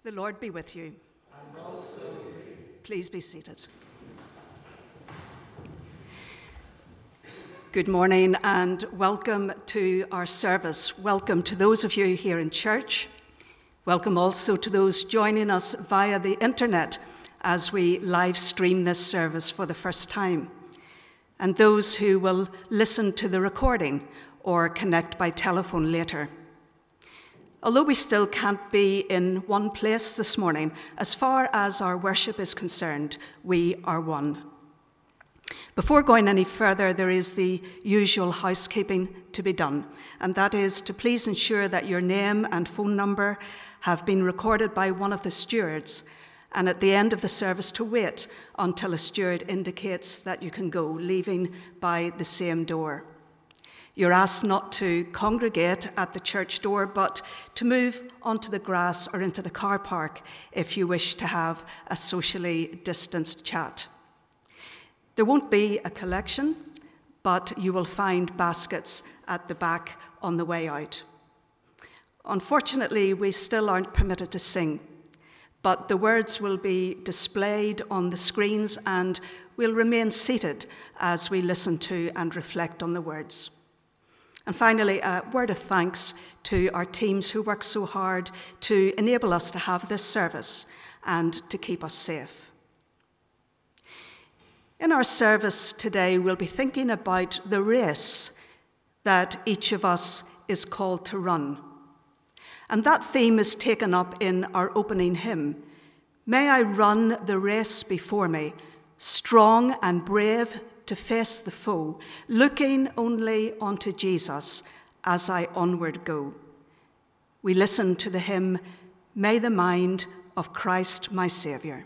The Lord be with you. And also with you. Please be seated. Good morning and welcome to our service. Welcome to those of you here in church. Welcome also to those joining us via the internet as we live stream this service for the first time, and those who will listen to the recording or connect by telephone later. Although we still can't be in one place this morning, as far as our worship is concerned, we are one. Before going any further, there is the usual housekeeping to be done, and that is to please ensure that your name and phone number have been recorded by one of the stewards, and at the end of the service to wait until a steward indicates that you can go, leaving by the same door. You're asked not to congregate at the church door, but to move onto the grass or into the car park if you wish to have a socially distanced chat. There won't be a collection, but you will find baskets at the back on the way out. Unfortunately, we still aren't permitted to sing, but the words will be displayed on the screens and we'll remain seated as we listen to and reflect on the words. And finally, a word of thanks to our teams who work so hard to enable us to have this service and to keep us safe. In our service today, we'll be thinking about the race that each of us is called to run. And that theme is taken up in our opening hymn, "May I run the race before me, strong and brave to face the foe, looking only unto Jesus as I onward go." We listen to the hymn, "May the mind of Christ my Saviour."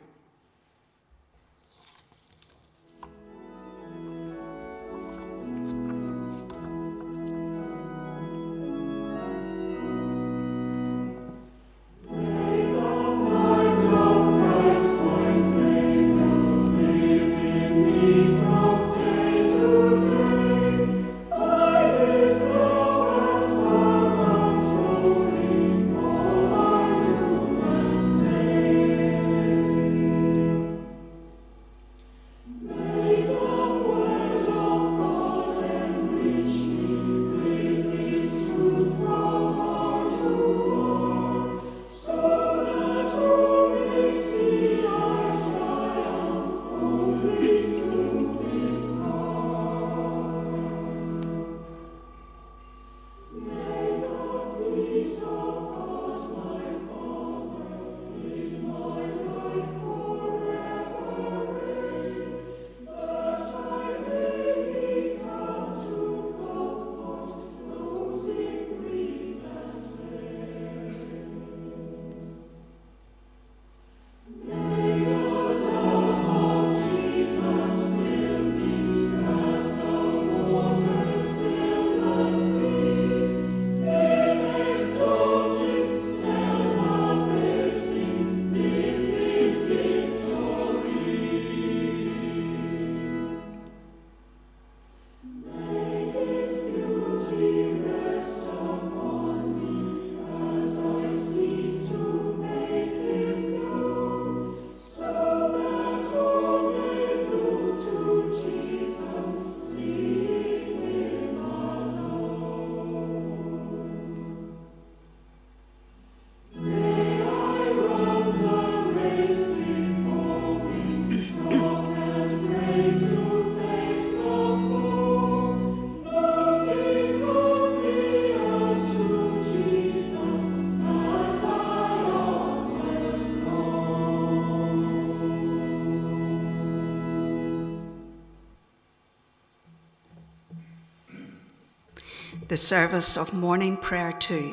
The service of morning prayer too.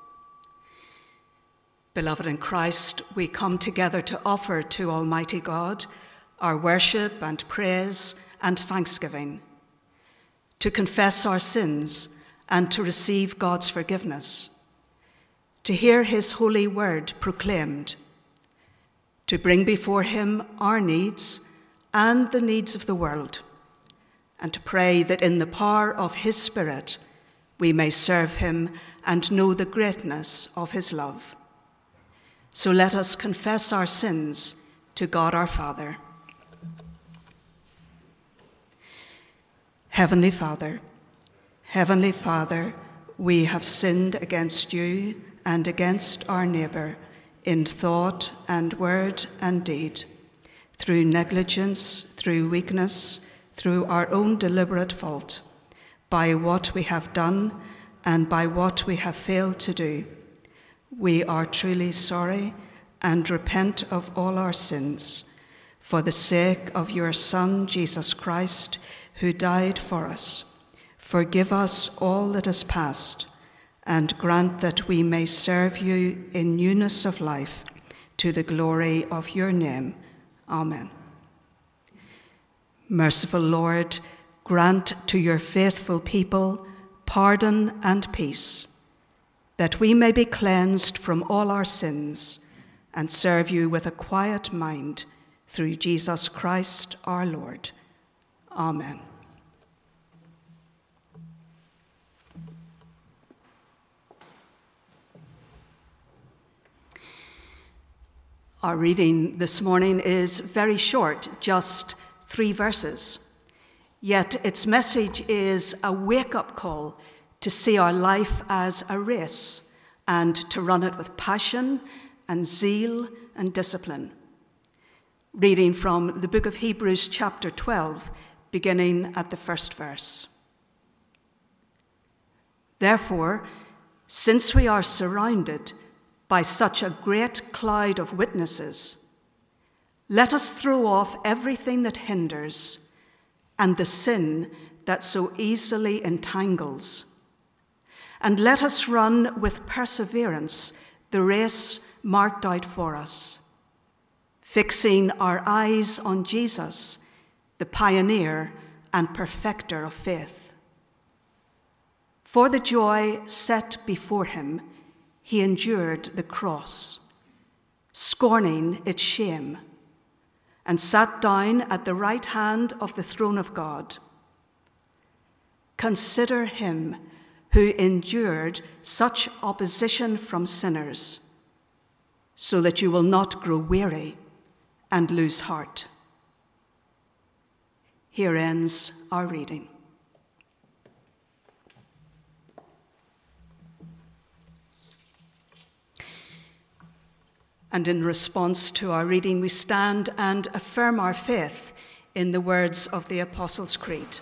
Beloved in Christ, we come together to offer to Almighty God our worship and praise and thanksgiving, to confess our sins and to receive God's forgiveness, to hear his holy word proclaimed, to bring before him our needs and the needs of the world, and to pray that in the power of his Spirit we may serve him and know the greatness of his love. So let us confess our sins to God our Father. Heavenly Father, we have sinned against you and against our neighbour in thought and word and deed, through negligence, through weakness, through our own deliberate fault, by what we have done and by what we have failed to do. We are truly sorry and repent of all our sins, for the sake of your Son, Jesus Christ, who died for us. Forgive us all that is past, and grant that we may serve you in newness of life, to the glory of your name. Amen. Merciful Lord, grant to your faithful people pardon and peace, that we may be cleansed from all our sins and serve you with a quiet mind, through Jesus Christ our Lord. Amen. Our reading this morning is very short, just 3 verses. Yet its message is a wake-up call to see our life as a race and to run it with passion and zeal and discipline. Reading from the book of Hebrews chapter 12, beginning at the 1st verse. Therefore, since we are surrounded by such a great cloud of witnesses, let us throw off everything that hinders and the sin that so easily entangles, and let us run with perseverance the race marked out for us, fixing our eyes on Jesus, the pioneer and perfecter of faith. For the joy set before him, he endured the cross, scorning its shame, and sat down at the right hand of the throne of God. Consider him who endured such opposition from sinners, so that you will not grow weary and lose heart. Here ends our reading. And in response to our reading, we stand and affirm our faith in the words of the Apostles' Creed.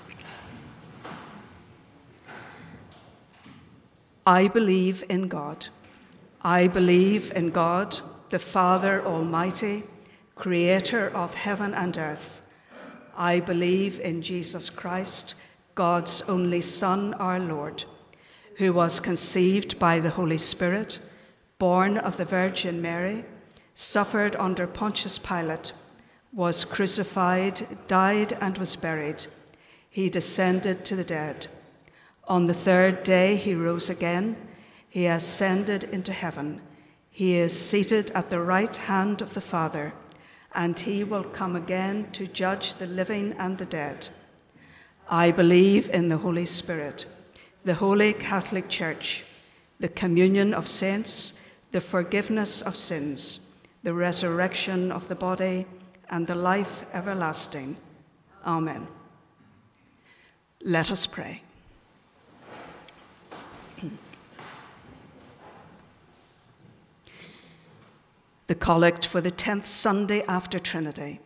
I believe in God. I believe in God, the Father Almighty, creator of heaven and earth. I believe in Jesus Christ, God's only Son, our Lord, who was conceived by the Holy Spirit, born of the Virgin Mary, suffered under Pontius Pilate, was crucified, died, and was buried. He descended to the dead. On the 3rd day he rose again. He ascended into heaven. He is seated at the right hand of the Father, and he will come again to judge the living and the dead. I believe in the Holy Spirit, the Holy Catholic Church, the communion of saints, the forgiveness of sins, the resurrection of the body, and the life everlasting. Amen. Let us pray. The Collect for the 10th Sunday after Trinity.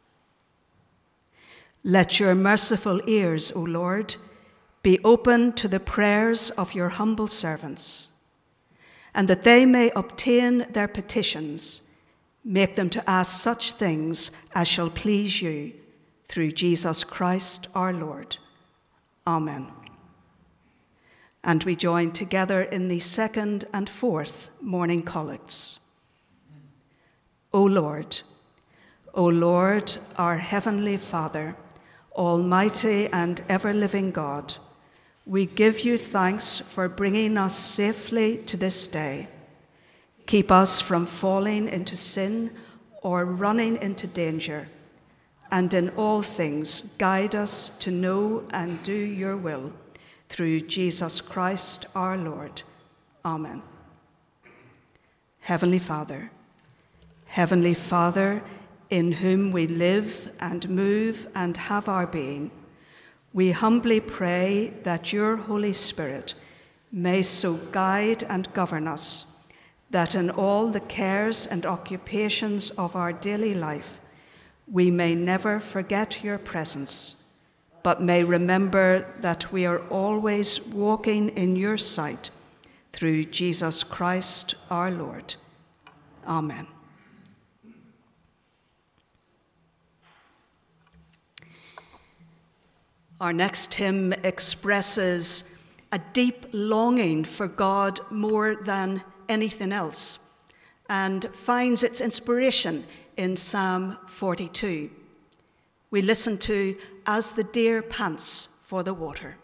Let your merciful ears, O Lord, be open to the prayers of your humble servants, and that they may obtain their petitions. Make them to ask such things as shall please you, through Jesus Christ our Lord. Amen. And we join together in the 2nd and 4th morning collects. O Lord, our heavenly Father, almighty and ever-living God, we give you thanks for bringing us safely to this day. Keep us from falling into sin or running into danger, and in all things guide us to know and do your will, through Jesus Christ our Lord. Amen. Heavenly Father, Heavenly Father, in whom we live and move and have our being, we humbly pray that your Holy Spirit may so guide and govern us, that in all the cares and occupations of our daily life, we may never forget your presence, but may remember that we are always walking in your sight, through Jesus Christ our Lord. Amen. Our next hymn expresses a deep longing for God more than anything else, and finds its inspiration in Psalm 42. We listen to "As the Deer Pants for the Water."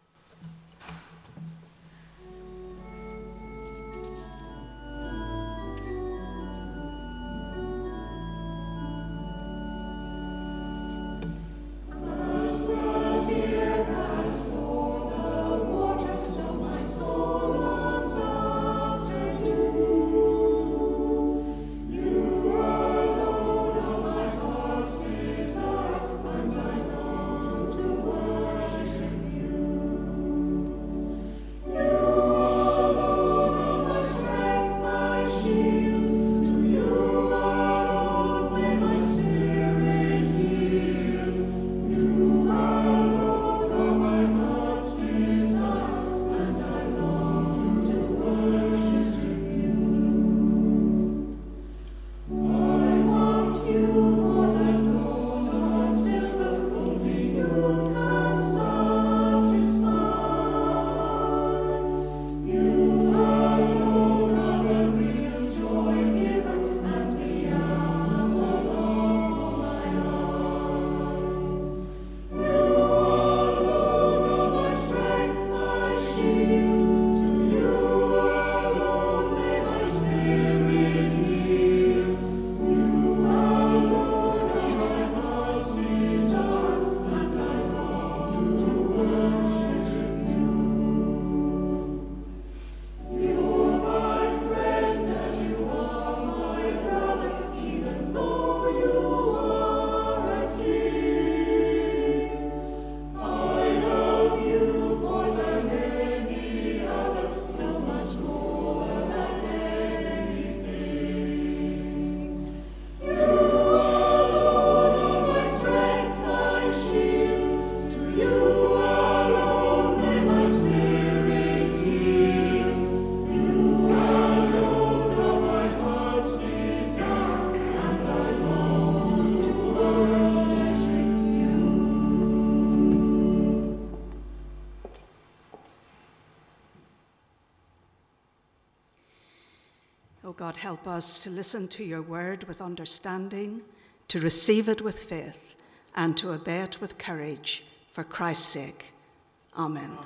Oh God, help us to listen to your word with understanding, to receive it with faith, and to obey it with courage for Christ's sake. Amen.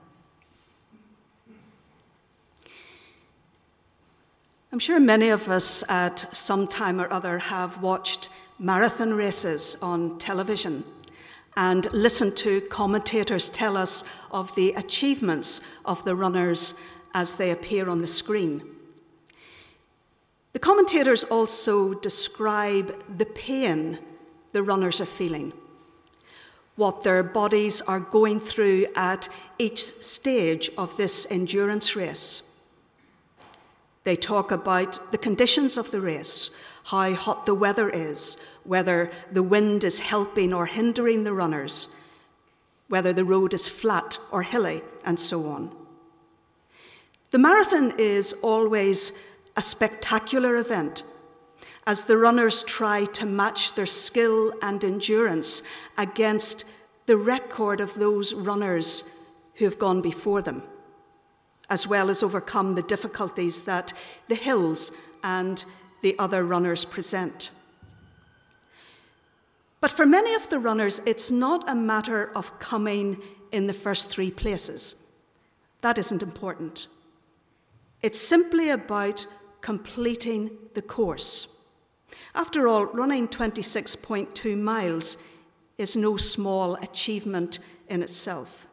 I'm sure many of us at some time or other have watched marathon races on television and listened to commentators tell us of the achievements of the runners as they appear on the screen. The commentators also describe the pain the runners are feeling, what their bodies are going through at each stage of this endurance race. They talk about the conditions of the race, how hot the weather is, whether the wind is helping or hindering the runners, whether the road is flat or hilly, and so on. The marathon is always a spectacular event as the runners try to match their skill and endurance against the record of those runners who have gone before them, as well as overcome the difficulties that the hills and the other runners present. But for many of the runners, it's not a matter of coming in the first three places. That isn't important. It's simply about completing the course. After all, running 26.2 miles is no small achievement in itself.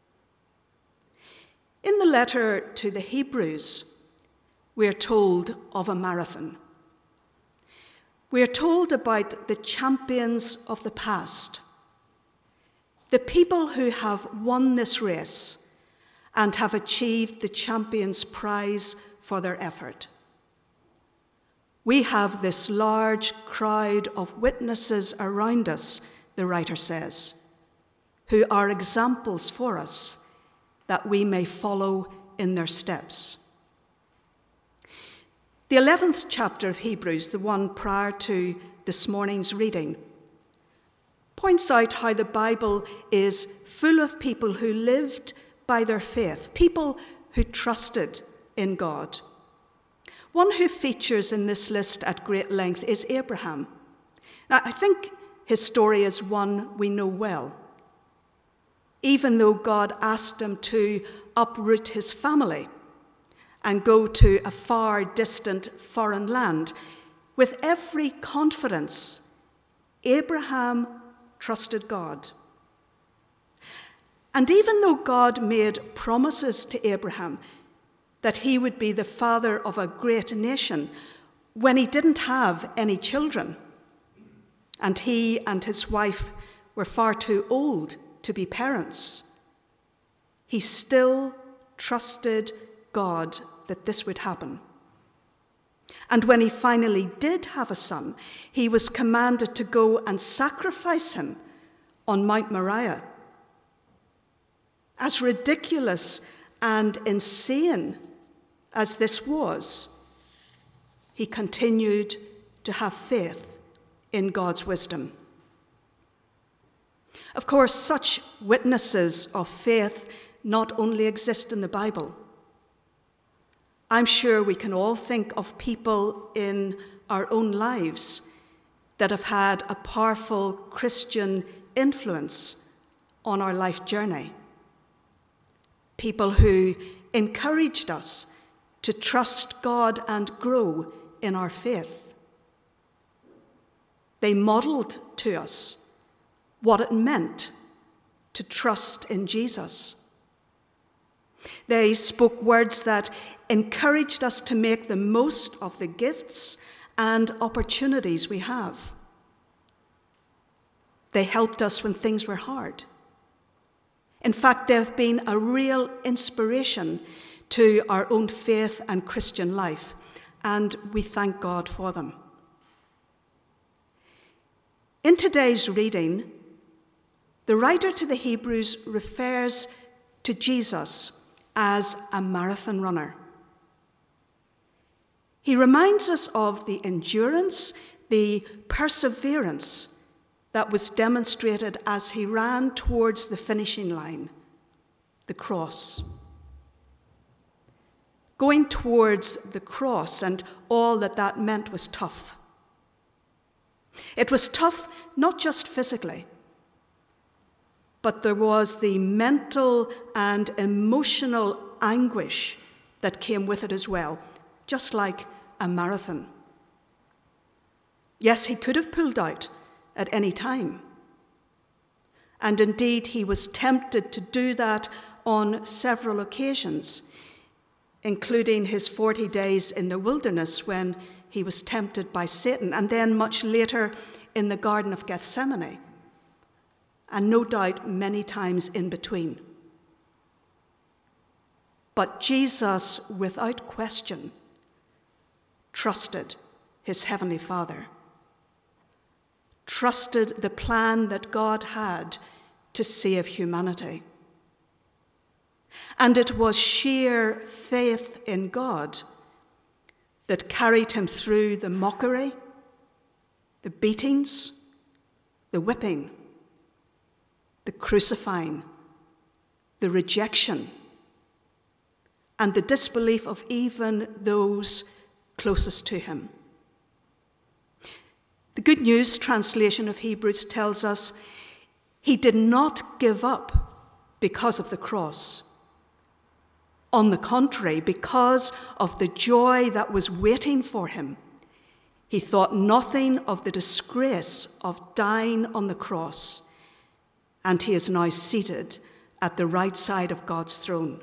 In the letter to the Hebrews, we are told of a marathon. we are told about the champions of the past, the people who have won this race and have achieved the champion's prize for their effort. We have this large crowd of witnesses around us, the writer says, who are examples for us that we may follow in their steps. The 11th chapter of Hebrews, the one prior to this morning's reading, points out how the Bible is full of people who lived by their faith, people who trusted in God. One who features in this list at great length is Abraham. Now, I think his story is one we know well. Even though God asked him to uproot his family and go to a far distant foreign land, with every confidence, Abraham trusted God. And even though God made promises to Abraham that he would be the father of a great nation when he didn't have any children, and he and his wife were far too old to be parents, he still trusted God that this would happen. And when he finally did have a son, he was commanded to go and sacrifice him on Mount Moriah. As ridiculous and insane as this was, he continued to have faith in God's wisdom. Of course, such witnesses of faith not only exist in the Bible. I'm sure we can all think of people in our own lives that have had a powerful Christian influence on our life journey. People who encouraged us to trust God and grow in our faith. They modeled to us what it meant to trust in Jesus. They spoke words that encouraged us to make the most of the gifts and opportunities we have. They helped us when things were hard. In fact, they've been a real inspiration to our own faith and Christian life, and we thank God for them. In today's reading, the writer to the Hebrews refers to Jesus as a marathon runner. He reminds us of the endurance, the perseverance that was demonstrated as he ran towards the finishing line, the cross. Going towards the cross and all that meant was tough. It was tough not just physically, but there was the mental and emotional anguish that came with it as well, just like a marathon. Yes, he could have pulled out at any time. And indeed, he was tempted to do that on several occasions, including his 40 days in the wilderness when he was tempted by Satan, and then much later in the Garden of Gethsemane, and no doubt many times in between. But Jesus, without question, trusted his heavenly Father, trusted the plan that God had to save humanity. And it was sheer faith in God that carried him through the mockery, the beatings, the whipping, the crucifying, the rejection, and the disbelief of even those closest to him. The Good News translation of Hebrews tells us he did not give up because of the cross. On the contrary, because of the joy that was waiting for him, he thought nothing of the disgrace of dying on the cross, and he is now seated at the right side of God's throne.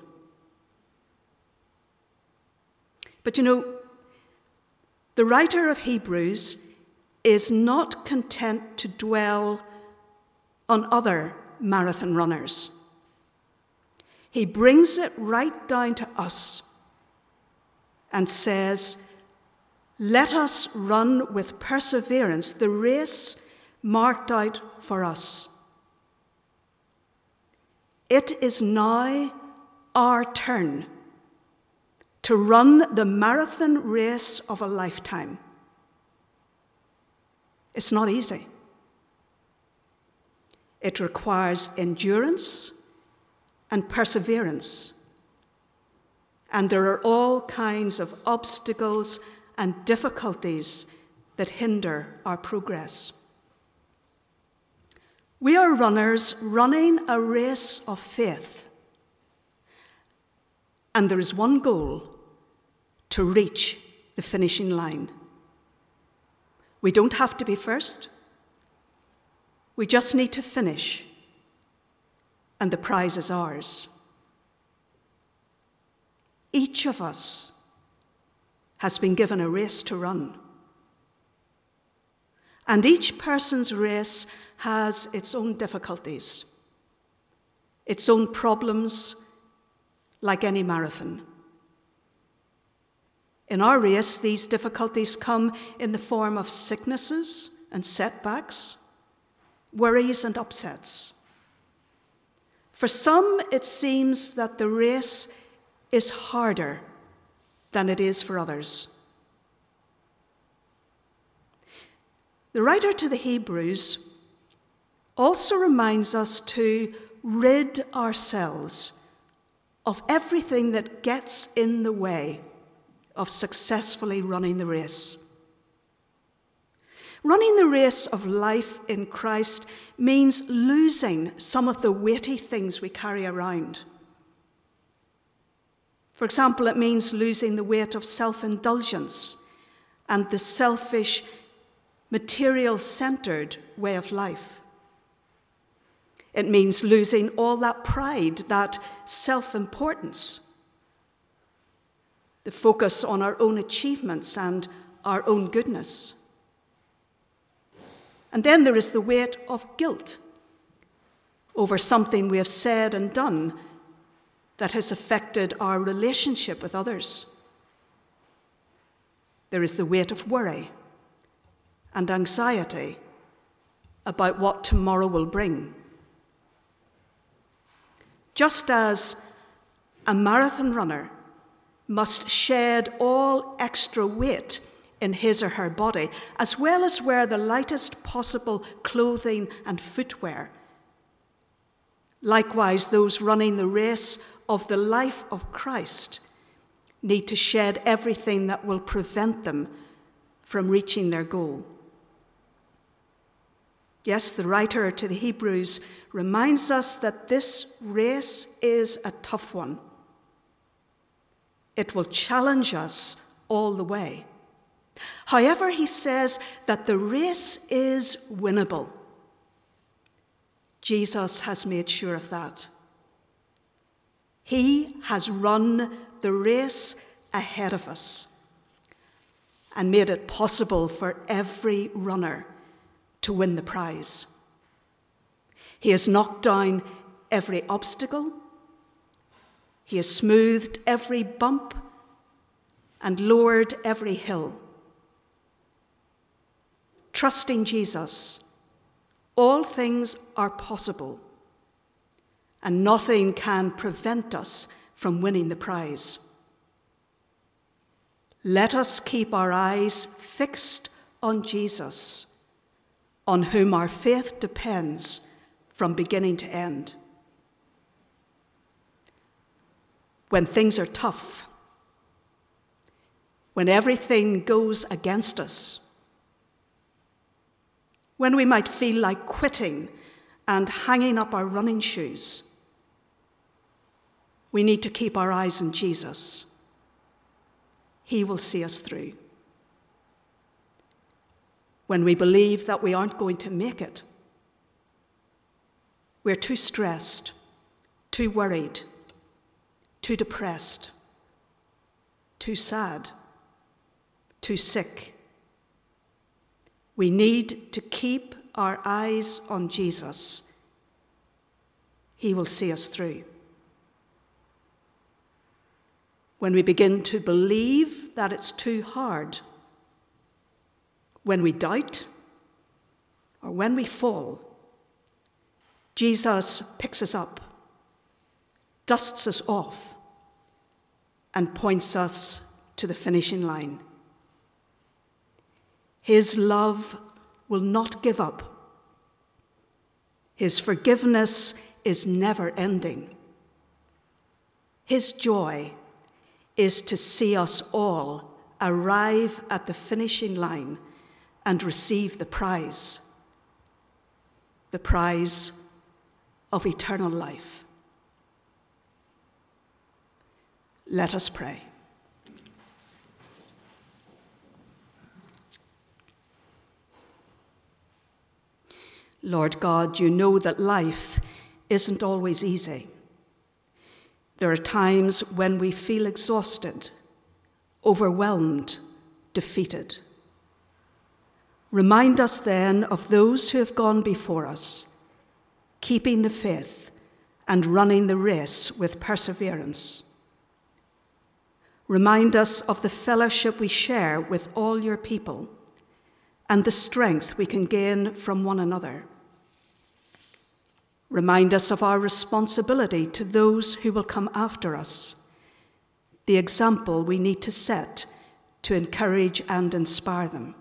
But you know, the writer of Hebrews is not content to dwell on other marathon runners. He brings it right down to us and says, let us run with perseverance the race marked out for us. It is now our turn to run the marathon race of a lifetime. It's not easy. It requires endurance and perseverance. And there are all kinds of obstacles and difficulties that hinder our progress. We are runners running a race of faith. And there is one goal: to reach the finishing line. We don't have to be first. We just need to finish. And the prize is ours. Each of us has been given a race to run. And each person's race has its own difficulties, its own problems, like any marathon. In our race, these difficulties come in the form of sicknesses and setbacks, worries and upsets. For some, it seems that the race is harder than it is for others. The writer to the Hebrews also reminds us to rid ourselves of everything that gets in the way of successfully running the race. Running the race of life in Christ means losing some of the weighty things we carry around. For example, it means losing the weight of self-indulgence and the selfish, material-centered way of life. It means losing all that pride, that self-importance, the focus on our own achievements and our own goodness. And then there is the weight of guilt over something we have said and done that has affected our relationship with others. There is the weight of worry and anxiety about what tomorrow will bring. Just as a marathon runner must shed all extra weight in his or her body, as well as wear the lightest possible clothing and footwear, likewise, those running the race of the life of Christ need to shed everything that will prevent them from reaching their goal. Yes, the writer to the Hebrews reminds us that this race is a tough one. It will challenge us all the way. However, he says that the race is winnable. Jesus has made sure of that. He has run the race ahead of us and made it possible for every runner to win the prize. He has knocked down every obstacle. He has smoothed every bump and lowered every hill. Trusting Jesus, all things are possible, and nothing can prevent us from winning the prize. Let us keep our eyes fixed on Jesus, on whom our faith depends from beginning to end. When things are tough, when everything goes against us, when we might feel like quitting and hanging up our running shoes, we need to keep our eyes on Jesus. He will see us through. When we believe that we aren't going to make it, we're too stressed, too worried, too depressed, too sad, too sick, We need to keep our eyes on Jesus. He will see us through. When we begin to believe that it's too hard, when we doubt, or when we fall, Jesus picks us up, dusts us off, and points us to the finishing line. His love will not give up. His forgiveness is never ending. His joy is to see us all arrive at the finishing line and receive the prize of eternal life. Let us pray. Lord God, you know that life isn't always easy. There are times when we feel exhausted, overwhelmed, defeated. Remind us then of those who have gone before us, keeping the faith and running the race with perseverance. Remind us of the fellowship we share with all your people and the strength we can gain from one another. Remind us of our responsibility to those who will come after us, the example we need to set to encourage and inspire them.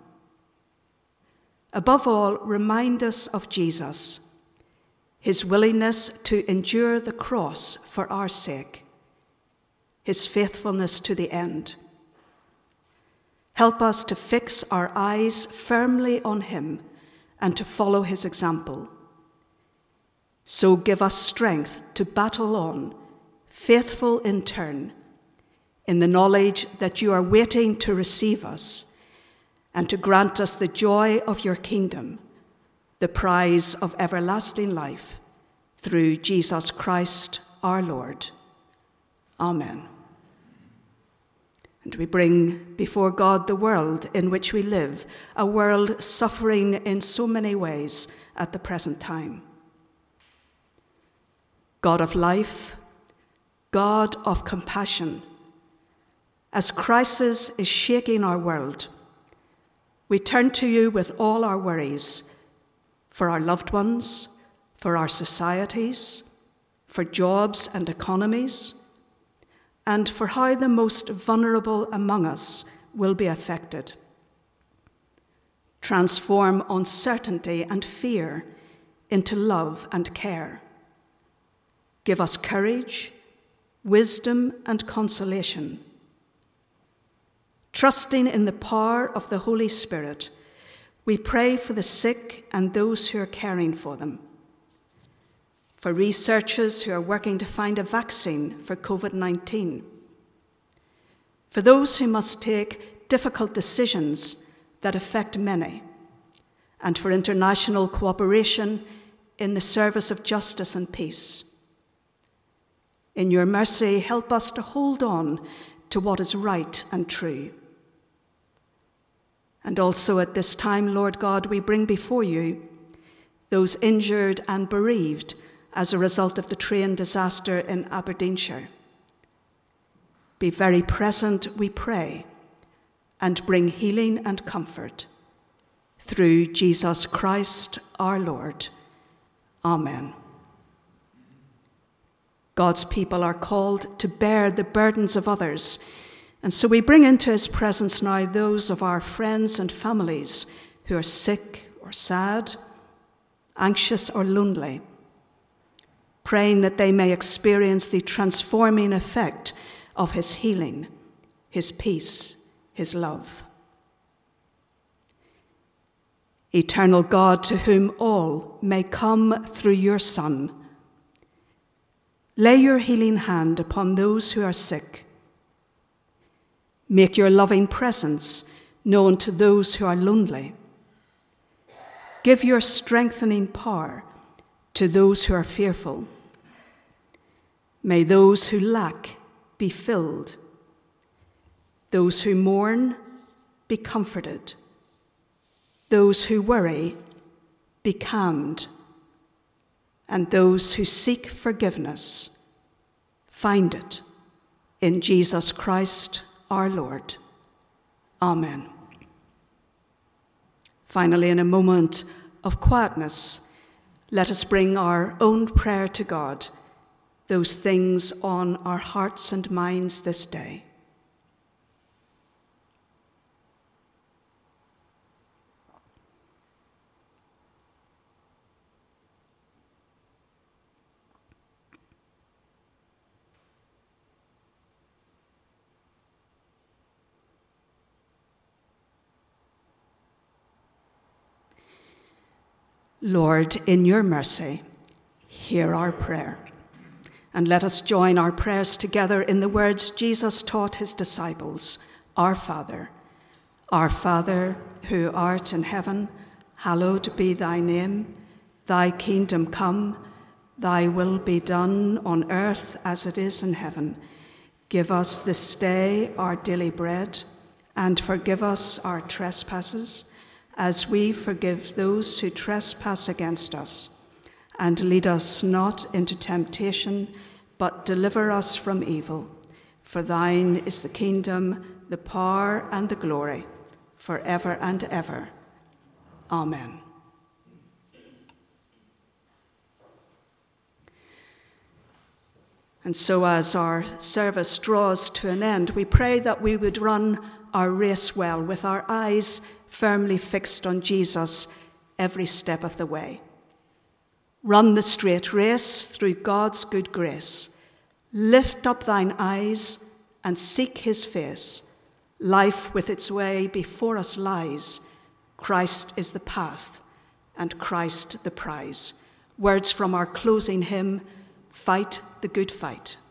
Above all, remind us of Jesus, his willingness to endure the cross for our sake, his faithfulness to the end. Help us to fix our eyes firmly on him and to follow his example. So give us strength to battle on, faithful in turn, in the knowledge that you are waiting to receive us and to grant us the joy of your kingdom, the prize of everlasting life, through Jesus Christ our Lord. Amen. And we bring before God the world in which we live, a world suffering in so many ways at the present time. God of life, God of compassion, as crisis is shaking our world, we turn to you with all our worries for our loved ones, for our societies, for jobs and economies, and for how the most vulnerable among us will be affected. Transform uncertainty and fear into love and care. Give us courage, wisdom, and consolation. Trusting in the power of the Holy Spirit, we pray for the sick and those who are caring for them, for researchers who are working to find a vaccine for COVID-19, for those who must take difficult decisions that affect many, and for international cooperation in the service of justice and peace. In your mercy, help us to hold on to what is right and true. And also at this time, Lord God, we bring before you those injured and bereaved as a result of the train disaster in Aberdeenshire. Be very present, we pray, and bring healing and comfort. Through Jesus Christ our Lord. Amen. God's people are called to bear the burdens of others, and so we bring into his presence now those of our friends and families who are sick or sad, anxious or lonely, praying that they may experience the transforming effect of his healing, his peace, his love. Eternal God, to whom all may come through your Son, lay your healing hand upon those who are sick. Make your loving presence known to those who are lonely. Give your strengthening power to those who are fearful. May those who lack be filled. Those who mourn be comforted. Those who worry, be calmed. And those who seek forgiveness, find it in Jesus Christ our Lord. Amen. Finally, in a moment of quietness, let us bring our own prayer to God, those things on our hearts and minds this day. Lord, in your mercy, hear our prayer. And let us join our prayers together in the words Jesus taught his disciples, Our Father, who art in heaven, hallowed be thy name. Thy kingdom come, thy will be done on earth as it is in heaven. Give us this day our daily bread, and forgive us our trespasses, as we forgive those who trespass against us. And lead us not into temptation, but deliver us from evil. For thine is the kingdom, the power, and the glory, forever and ever. Amen. And so as our service draws to an end, we pray that we would run our race well, with our eyes firmly fixed on Jesus every step of the way. Run the straight race through God's good grace. Lift up thine eyes and seek his face. Life with its way before us lies. Christ is the path and Christ the prize. Words from our closing hymn, Fight the Good Fight.